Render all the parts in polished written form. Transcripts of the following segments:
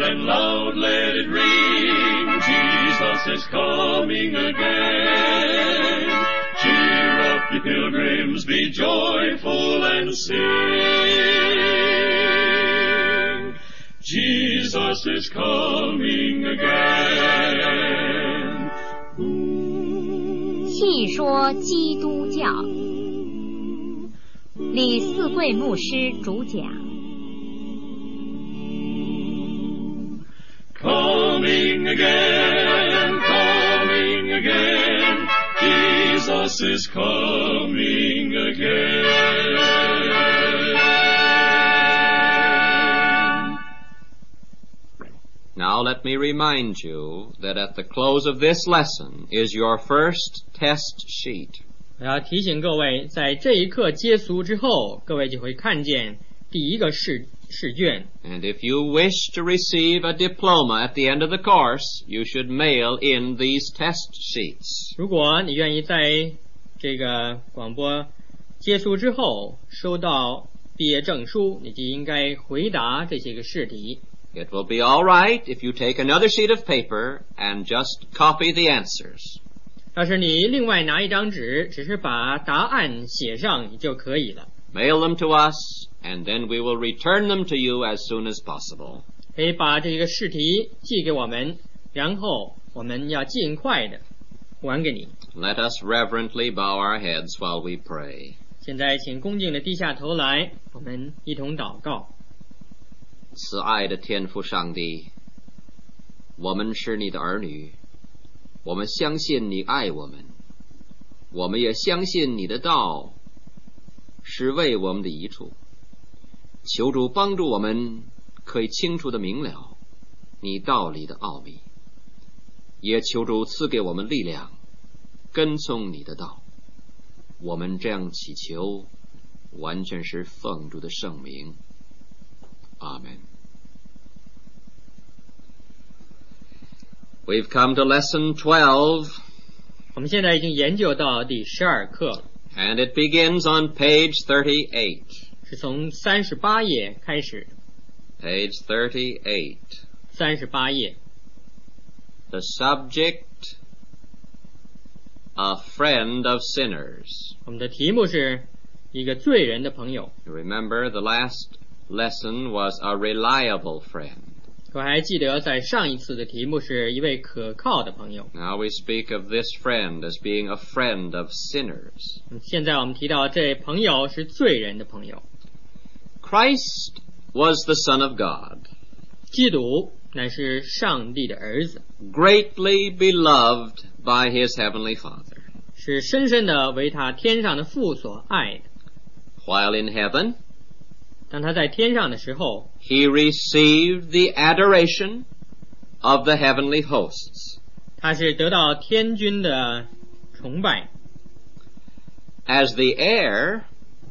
and loud let it ring, Jesus is coming again. Cheer up, ye pilgrims, be joyful and sing. Jesus is coming again. 细说基督教，李四贵牧师主讲。 Coming again, coming again, Jesus is coming again. Now let me remind you that at the close of this lesson is your first test sheet. 我要提醒各位，在这一课结束之后，各位就会看见第一个试卷。 And if you wish to receive a diploma at the end of the course, you should mail in these test sheets. 如果你愿意在这个广播结束之后收到毕业证书，你就应该回答这些个试题。 It will be all right if you take another sheet of paper and just copy the answers. 要是你另外拿一张纸，只是把答案写上就可以了。 Mail them to us, and then we will return them to you as soon as possible. 可以把这个试题寄给我们，然后我们要尽快的还给你。 Let us reverently bow our heads while we pray. 现在请恭敬的低下头来，我们一同祷告。 慈爱的天父上帝，我们是你的儿女，我们相信你爱我们，我们也相信你的道是为我们的益处。求主帮助我们可以清楚地明了你道理的奥秘，也求主赐给我们力量跟从你的道。我们这样祈求完全是奉主的圣名。Amen. We've come to lesson 12. 我们现在已经研究到第12课了。 And it begins on page 38. 是从38页开始。 Page 38. 38页。 The subject, a friend of sinners. 我们的题目是一个罪人的朋友。 You remember the last lesson was a reliable friend. 我还记得在上一次的题目是一位可靠的朋友。 Now we speak of this friend as being a friend of sinners. 现在我们提到这位朋友是罪人的朋友。 Christ was the Son of God. 基督乃是上帝的儿子。 Greatly beloved by his heavenly Father. 是深深的为他天上的父所爱的。 While in heaven, 当他在天上的时候 he received the adoration of the heavenly hosts. 他是得到天君的崇拜。 As the heir,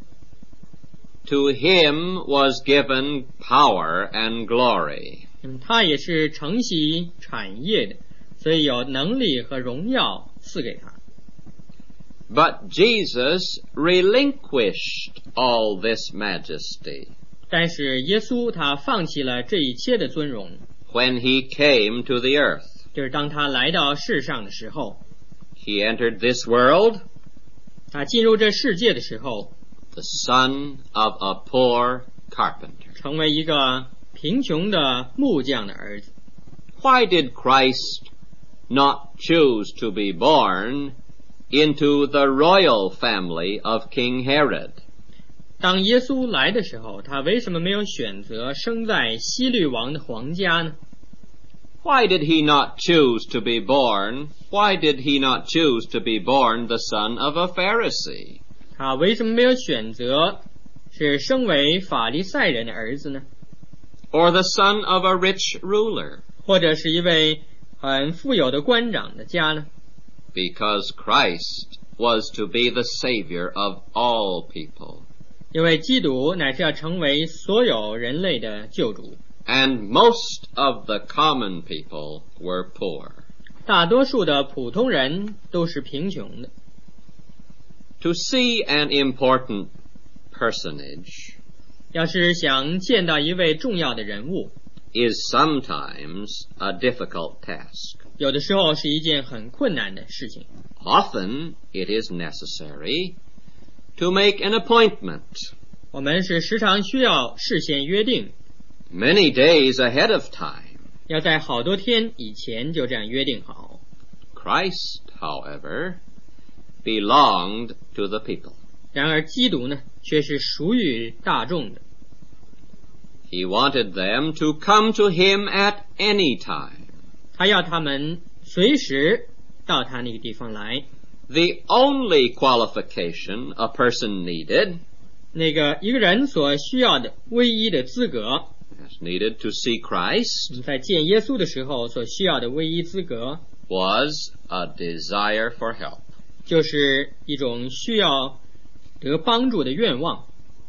to him was given power and glory. 他也是承袭产业的，所以有能力和荣耀赐给他。 But Jesus relinquished all this majesty. 但是耶稣他放弃了这一切的尊荣。 When he came to the earth. 就是当他来到世上的时候。 He entered this world. 他进入这世界的时候。 The son of a poor carpenter. 成为一个贫穷的木匠的儿子。 Why did Christ not choose to be born into the royal family of King Herod? 当耶稣来的时候，他为什么没有选择生在希律王的皇家呢？ Why did he not choose to be born? Why did he not choose to be born the son of a Pharisee? 他为什么没有选择是生为法利赛人的儿子呢？ Or the son of a rich ruler? 或者是一位很富有的官长的家呢？ Because Christ was to be the Savior of all people. 因为基督乃是要成为所有人类的救主。 And most of the common people were poor. 大多数的普通人都是贫穷的。 To see an important personage, 要是想见到一位重要的人物， is sometimes a difficult task. 有的时候是一件很困难的事情。 Often it is necessary to make an appointment, 我们是时常需要事先约定， many days ahead of time. 要在好多天以前就这样约定好。 Christ, however, belonged to the people. 然而基督呢，却是属于大众的。 He wanted them to come to him at any time. 他要他们随时到他那个地方来。 The only qualification a person needed, 那个一个人所需要的唯一的资格， as needed to see Christ, 在见耶稣的时候所需要的唯一资格， was a desire for help. 就是一种需要得帮助的愿望。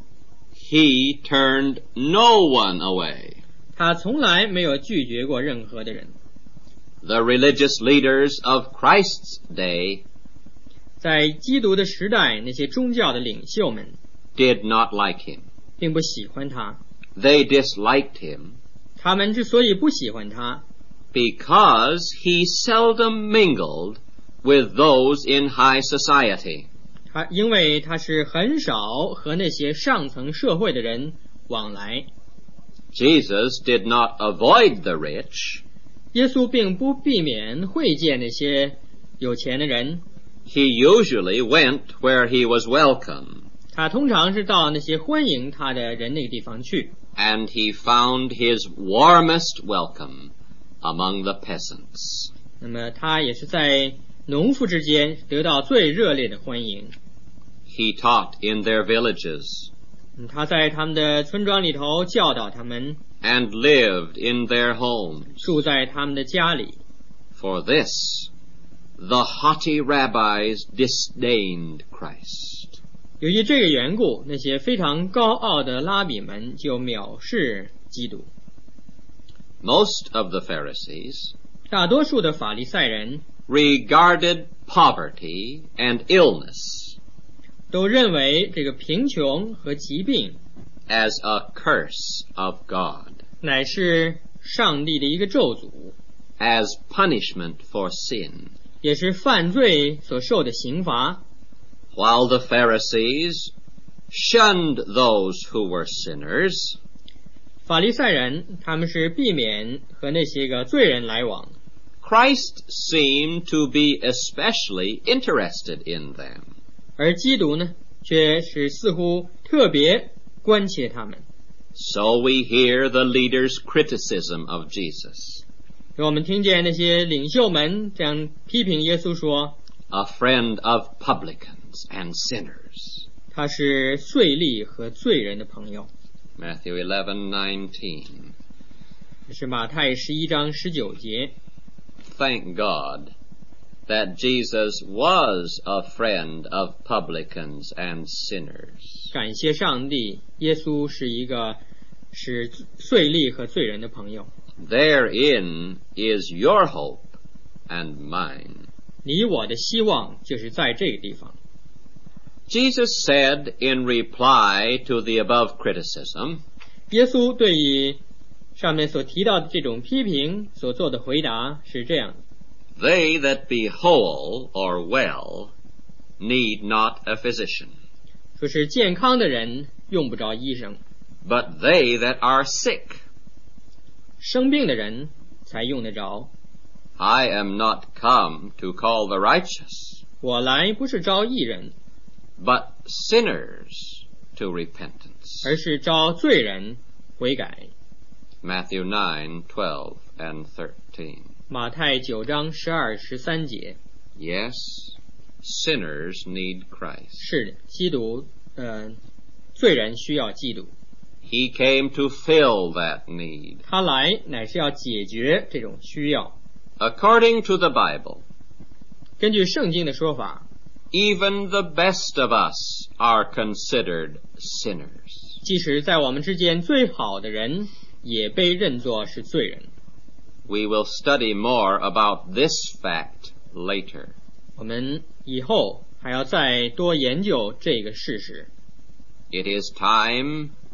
He turned no one away. 他从来没有拒绝过任何的人。 The religious leaders of Christ's day 在基督的时代，那些宗教的领袖们 did not like him. 并不喜欢他。 They disliked him 他们之所以不喜欢他， because he seldom mingled with those in high society. 因为他是很少和那些上层社会的人往来。 Jesus did not avoid the rich. 耶稣并不避免会见那些有钱的人， He usually went where he was welcome, 他通常是到那些欢迎他的人那个地方去， and he found his warmest welcome among the peasants. 那么他也是在农夫之间得到最热烈的欢迎。 He taught in their villages 他在他们的村庄里头教导他们， and lived in their homes. 住在他们的家里。 For this, the haughty rabbis disdained Christ. 由于这个缘故，那些非常高傲的拉比们就藐视基督。 Most of the Pharisees 大多数的法利赛人 regarded poverty and illness 都认为这个贫穷和疾病 as a curse of God, 乃是上帝的一个咒诅， as punishment for sin, 也是犯罪所受的刑罚。 while the Pharisees shunned those who were sinners 法利赛人他们是避免和那些个罪人来往， Christ seemed to be especially interested in them. 而基督呢，却是似乎特别关切他们。 So we hear the leaders' criticism of Jesus. 让我们听见那些领袖们这样批评耶稣说， A friend of publicans and sinners. 他是税吏和罪人的朋友。 Matthew 11:19. 这是马太11章19节。 Thank God that Jesus was a friend of publicans and sinners. 感谢上帝，耶稣是一个是税吏和罪人的朋友。 Therein is your hope and mine. 你我的希望就是在这个地方。 Jesus said in reply to the above criticism, 耶稣对于上面所提到的这种批评所做的回答是这样的： They that be whole or well need not a physician, 说是健康的人用不着医生， but they that are sick. 生病的人才用得着。 I am not come to call the righteous, 我来不是招义人， but sinners to repentance. 而是招罪人悔改。 Matthew 9:12 and 13. 马太9章12、13节。 Yes, sinners need Christ. 是的，基督，罪人需要基督。 He came to fill that need. 他来乃是要解决这种需要。 According to the Bible, 根据圣经的说法， even the best of us are considered sinners. 即使在我们之间最好的人，也被认作是罪人。 We will study more about this fact later. 我们以后还要再多研究这个事实。 It is time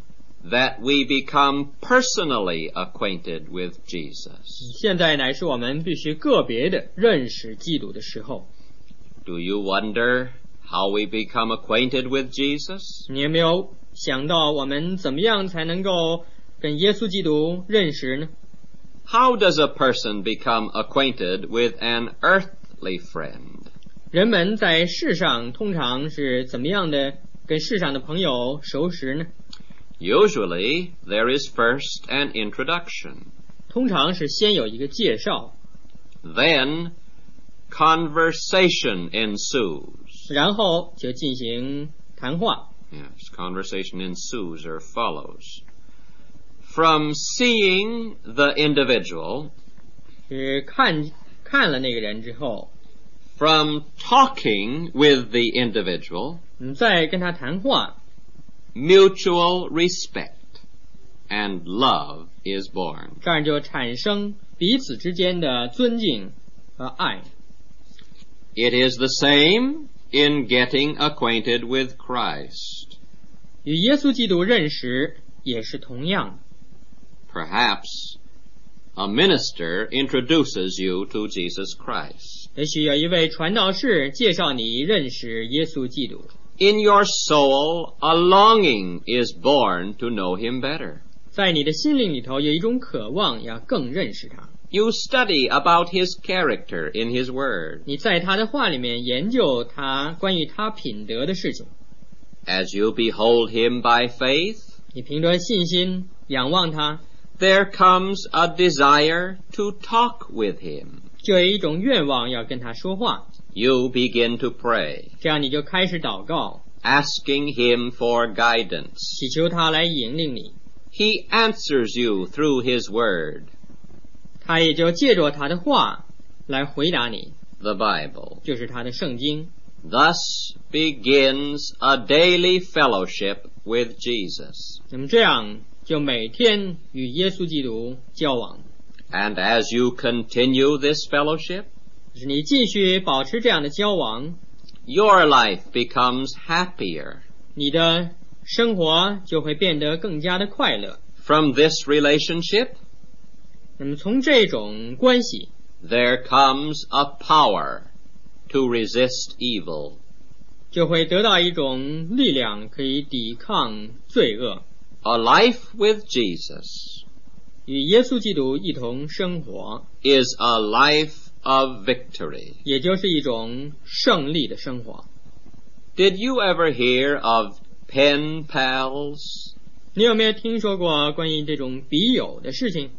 that we become personally acquainted with Jesus. 现在乃是我们必须个别的认识基督的时候。 Do you wonder how we become acquainted with Jesus? 你有没有想到我们怎么样才能够跟耶稣基督认识呢？ How does a person become acquainted with an earthly friend? 人们在世上通常是怎么样的跟世上的朋友熟识呢？ Usually, there is first an introduction. 通常是先有一个介绍， Then, conversation ensues. 然后就进行谈话。 Yes, conversation ensues or follows. From seeing the individual, 是看了那个人之后， from talking with the individual, 再跟他谈话， mutual respect and love is born. 这样就产生彼此之间的尊敬和爱。 It is the same in getting acquainted with Christ. 与耶稣基督认识也是同样的。 Perhaps a minister introduces you to Jesus Christ. 也许有一位传道士介绍你认识耶稣基督， In your soul, a longing is born to know him better. 在你的心灵里头有一种渴望要更认识他。 You study about his character in his word. 你在他的话里面研究他关于他品德的事情， As you behold him by faith, 你凭着信心仰望他， there comes a desire to talk with him. 就有一种愿望要跟他说话， You begin to pray, 这样你就开始祷告， asking him for guidance. 祈求他来引领你， He answers you through his word, 他也就借着他的话来回答你， the Bible. 就是他的圣经。 Thus begins a daily fellowship with Jesus. 那么这样就每天与耶稣基督交往， And as you continue this fellowship, 就是你继续保持这样的交往， your life becomes happier. 你的生活就会变得更加的快乐。 From this relationship, 那么从这种关系， there comes a power to resist evil. 就会得到一种力量，可以抵抗罪恶。 A life with Jesus 与耶稣基督一同生活， is a life of victory. 也就是一种胜利的生活。 Did you ever hear of pen pals? 你有没有听说过关于这种笔友的事情？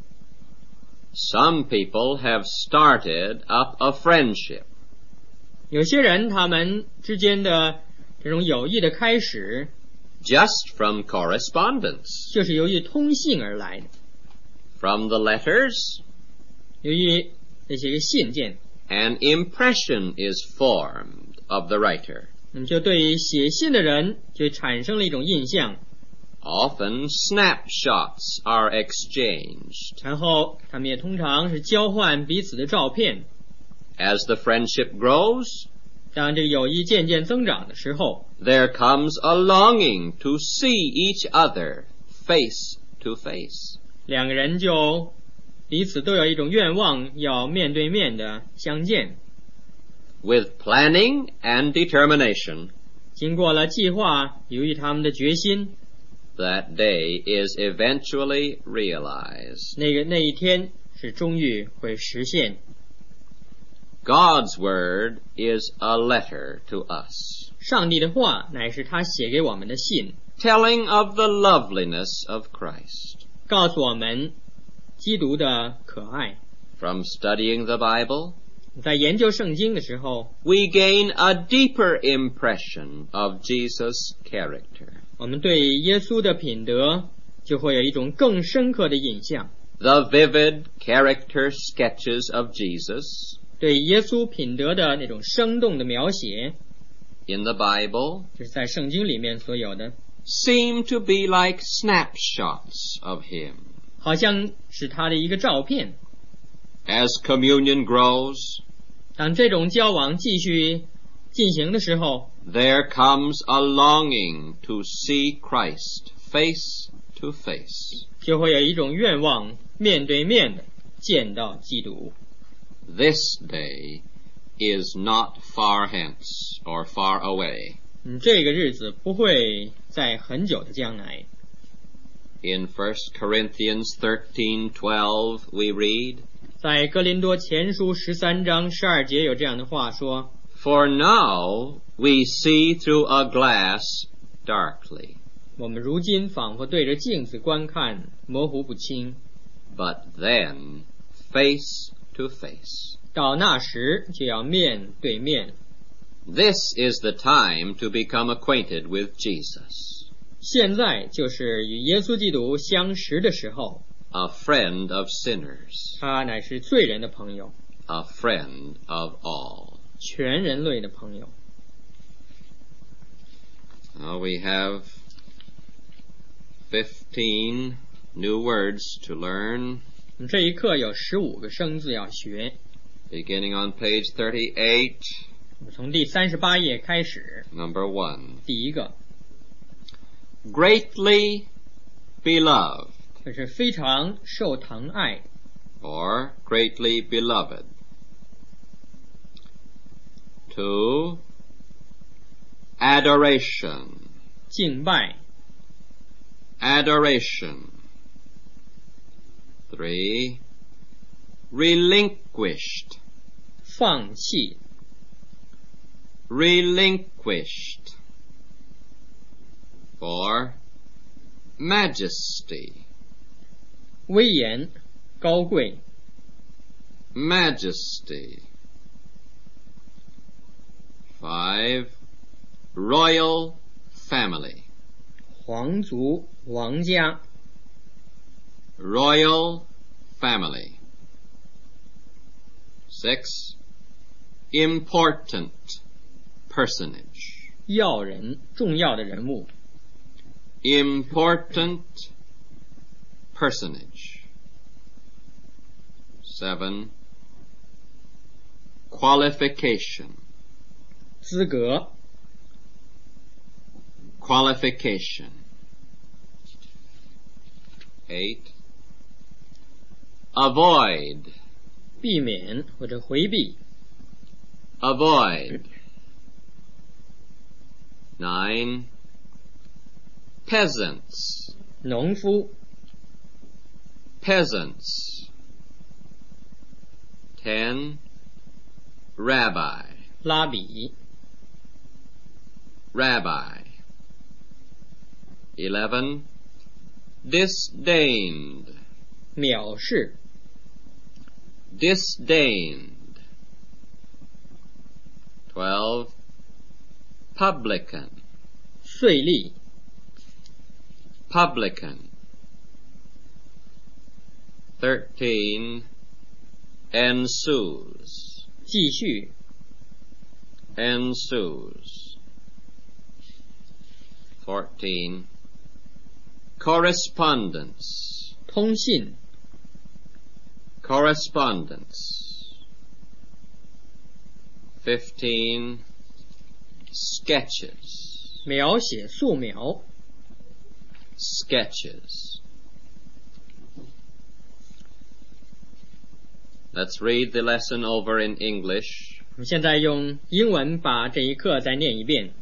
Some people have started up a friendship. 有些人他们之间的这种友谊的开始， Just from correspondence. 就是由于通信而来的， From the letters, 由于那些个信件， an impression is formed of the writer. 那么就对于写信的人就产生了一种印象， Often snapshots are exchanged. 然后他们也通常是交换彼此的照片。 As the friendship grows, 当这个友谊渐渐增长的时候， there comes a longing to see each other face to face. 两个人就彼此都有一种愿望，要面对面的相见。 With planning and determination, 经过了计划，由于他们的决心， that day is eventually realized. 那一天是终于会实现。 God's word is a letter to us, 上帝的话乃是他写给我们的信， telling of the loveliness of Christ. 告诉我们基督的可爱。 From studying the Bible, 在研究圣经的时候， we gain a deeper impression of Jesus' character. 我们对耶稣的品德就会有一种更深刻的印象。 The vivid character sketches of Jesus 对耶稣品德的那种生动的描写， in the Bible 就是在圣经里面所有的， seem to be like snapshots of him. 好像是他的一个照片。 As communion grows, 当这种交往继续进行的时候， there comes a longing to see Christ face to face. 就会有一种愿望，面对面的见到基督。 This day is not far hence or far away. 这个日子不会在很久的将来。 In 1 Corinthians 13:12 we read, 在哥林多前书13章12节有这样的话说， For now we see through a glass darkly, 我们如今仿佛对着镜子观看，模糊不清， but then face to face. 到那时就要面对面。 This is the time to become acquainted with Jesus, 现在就是与耶稣基督相识的时候， a friend of sinners, 他乃是罪人的朋友， a friend of all. 全人类的朋友。 Now we have 15 new words to learn, 我们这一课有15个生字要学， beginning on page 38, 我们从第38页开始。 number 1. 第一个， Greatly beloved, 这是非常受疼爱， or greatly beloved. 2. Adoration, 敬拜。 adoration. 3. Relinquished, 放弃。 relinquished. 4. Majesty, 威严，高贵。 majesty. 5. Royal family, 皇族，王家。 royal family. 6. Important personage, 要人，重要的人物。 important personage. 7. Qualification, 资格。 qualification. 8. Avoid, 避免或者回避。 avoid. 9. Peasants, 农夫。 peasants. 10. Rabbi, 拉比。 rabbi. 11. Disdained, 藐视。 disdained. 12. Publican, 税吏。 publican. 13. Ensues, 继续。 ensues. 14. Correspondence, 通信。 correspondence. 15. Sketches, 描写，素描。 sketches. Let's read the lesson over in English. 我们现在用英文把这一课再念一遍。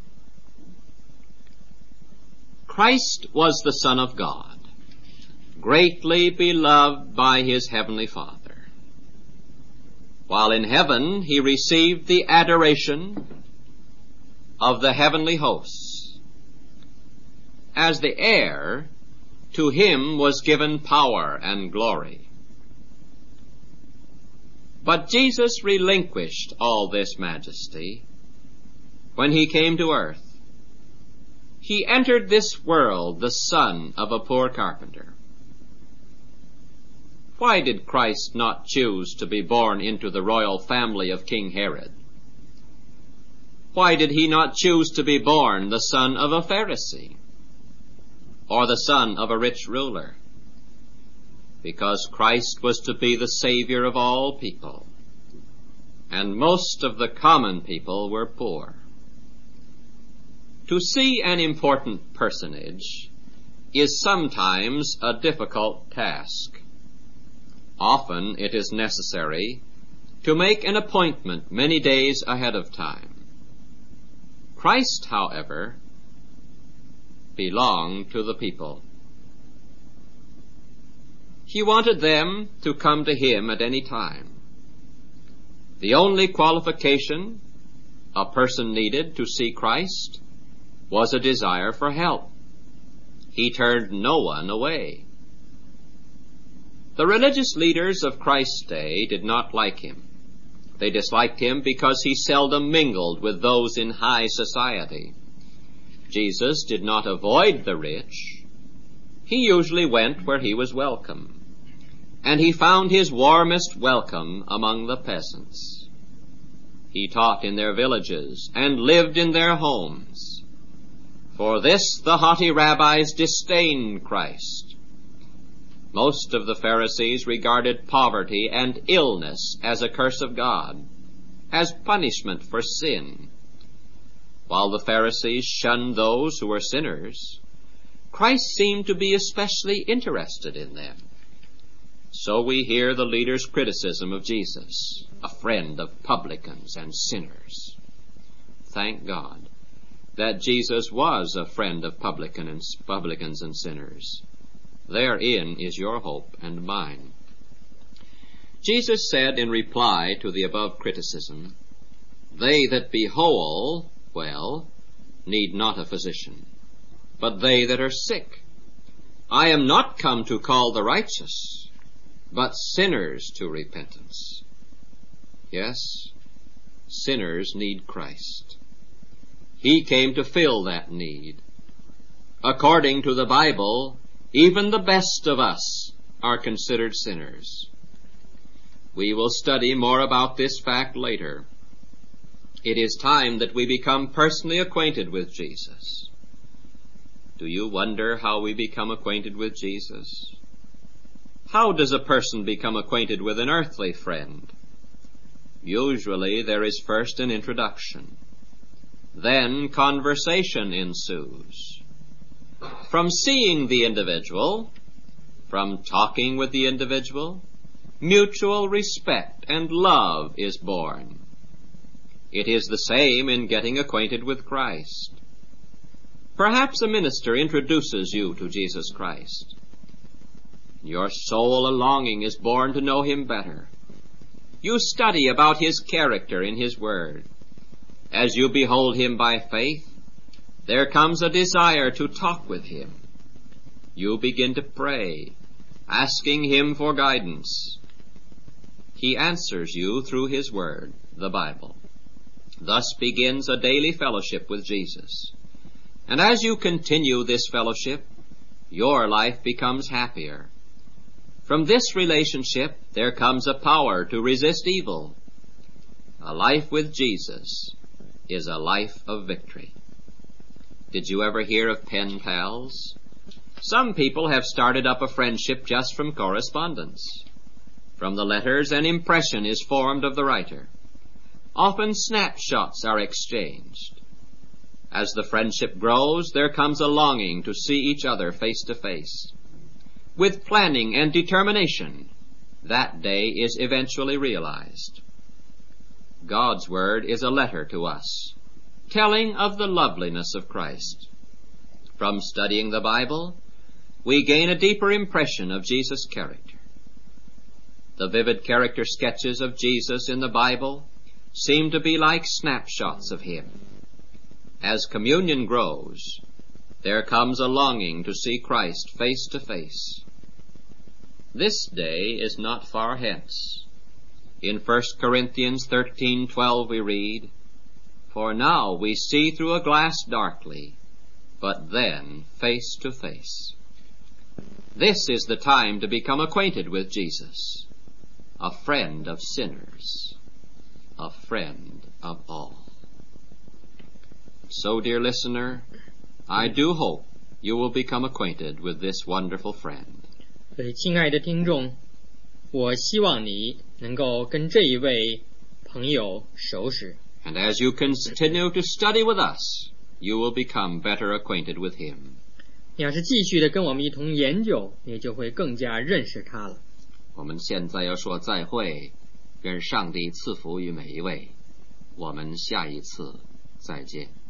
Christ was the Son of God, greatly beloved by his heavenly Father. While in heaven, he received the adoration of the heavenly hosts. As the heir, to him was given power and glory. But Jesus relinquished all this majesty when he came to earth. He entered this world the son of a poor carpenter. Why did Christ not choose to be born into the royal family of King Herod? Why did he not choose to be born the son of a Pharisee or the son of a rich ruler? Because Christ was to be the Savior of all people, and most of the common people were poor. To see an important personage is sometimes a difficult task. Often it is necessary to make an appointment many days ahead of time. Christ, however, belonged to the people. He wanted them to come to him at any time. The only qualification a person needed to see Christ was a desire for help. He turned no one away. The religious leaders of Christ's day did not like him. They disliked him because he seldom mingled with those in high society. Jesus did not avoid the rich. He usually went where he was welcome, and he found his warmest welcome among the peasants. He taught in their villages and lived in their homes. For this the haughty rabbis disdained Christ. Most of the Pharisees regarded poverty and illness as a curse of God, as punishment for sin. While the Pharisees shunned those who were sinners, Christ seemed to be especially interested in them. So we hear the leaders' criticism of Jesus, a friend of publicans and sinners. Thank God that Jesus was a friend of publicans and sinners. Therein is your hope and mine. Jesus said in reply to the above criticism, "They that be whole, need not a physician, but they that are sick. I am not come to call the righteous, but sinners to repentance." Yes, sinners need Christ. He came to fill that need. According to the Bible, even the best of us are considered sinners. We will study more about this fact later. It is time that we become personally acquainted with Jesus. Do you wonder how we become acquainted with Jesus? How does a person become acquainted with an earthly friend? Usually there is first an introduction. Then conversation ensues. From seeing the individual, from talking with the individual, mutual respect and love is born. It is the same in getting acquainted with Christ. Perhaps a minister introduces you to Jesus Christ. Your soul a longing is born to know him better. You study about his character in his word. As you behold him by faith, there comes a desire to talk with him. You begin to pray, asking him for guidance. He answers you through his word, the Bible. Thus begins a daily fellowship with Jesus. And as you continue this fellowship, your life becomes happier. From this relationship, there comes a power to resist evil. A life with Jesus is a life of victory. Did you ever hear of pen pals? Some people have started up a friendship just from correspondence. From the letters, an impression is formed of the writer. Often snapshots are exchanged. As the friendship grows, there comes a longing to see each other face to face. With planning and determination, that day is eventually realized. God's Word is a letter to us, telling of the loveliness of Christ. From studying the Bible, we gain a deeper impression of Jesus' character. The vivid character sketches of Jesus in the Bible seem to be like snapshots of him. As communion grows, there comes a longing to see Christ face to face. This day is not far hence. In 1 Corinthians 13:12 we read, "For now we see through a glass darkly, but then face to face." This is the time to become acquainted with Jesus, a friend of sinners, a friend of all. So, dear listener, I do hope you will become acquainted with this wonderful friend. 所以，亲爱的听众，我希望你能够跟这一位朋友熟识。 And as you continue to study with us, you will become better acquainted with him. 你要是继续的跟我们一同研究，你就会更加认识他了。 我们现在要说再会，愿上帝赐福于每一位，我们下一次再见。